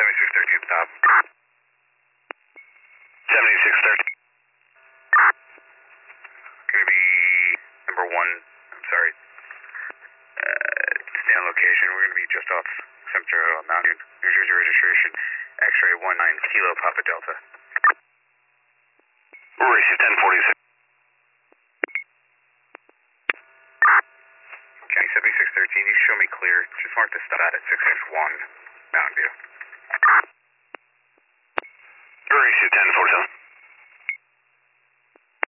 7613 stop. 7613. Gonna be number one, I'm sorry. Stay on location. We're gonna be just off Cemetery Mountain, New Jersey registration, X-ray 19 Kilo Papa Delta. Receive 1046. County 7613, you show me clear. Just mark the stop at 661 Mountain View. Receive 1047.